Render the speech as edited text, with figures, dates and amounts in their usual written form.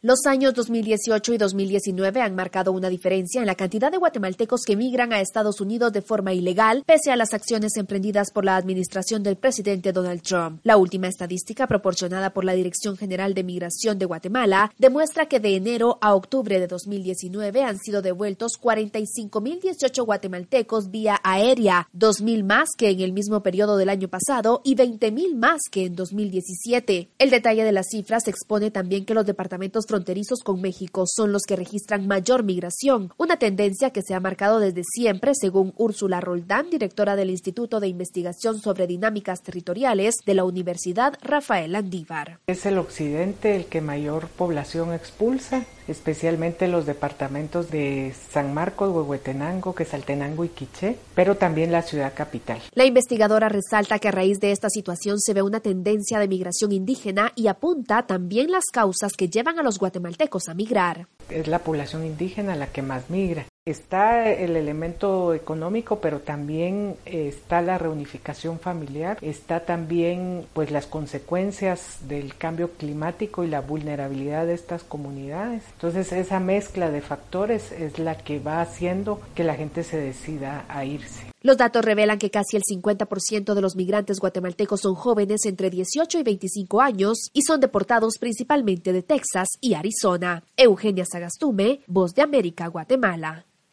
Los años 2018 y 2019 han marcado una diferencia en la cantidad de guatemaltecos que migran a Estados Unidos de forma ilegal, pese a las acciones emprendidas por la administración del presidente Donald Trump. La última estadística proporcionada por la Dirección General de Migración de Guatemala demuestra que de enero a octubre de 2019 han sido devueltos 45.018 guatemaltecos vía aérea, 2.000 más que en el mismo periodo del año pasado y 20.000 más que en 2017. El detalle de las cifras expone también que los departamentos fronterizos con México son los que registran mayor migración, una tendencia que se ha marcado desde siempre, según Úrsula Roldán, directora del Instituto de Investigación sobre Dinámicas Territoriales de la Universidad Rafael Landívar. Es el occidente el que mayor población expulsa, especialmente los departamentos de San Marcos, Huehuetenango, Quetzaltenango y Quiché, pero también la ciudad capital. La investigadora resalta que a raíz de esta situación se ve una tendencia de migración indígena y apunta también las causas que llevan a los guatemaltecos a migrar. Es la población indígena la que más migra. Está el elemento económico, pero también está la reunificación familiar, está también pues las consecuencias del cambio climático y la vulnerabilidad de estas comunidades. Entonces esa mezcla de factores es la que va haciendo que la gente se decida a irse. Los datos revelan que casi el 50% de los migrantes guatemaltecos son jóvenes entre 18 y 25 años y son deportados principalmente de Texas y Arizona. Eugenia Sagastume, Voz de América, Guatemala.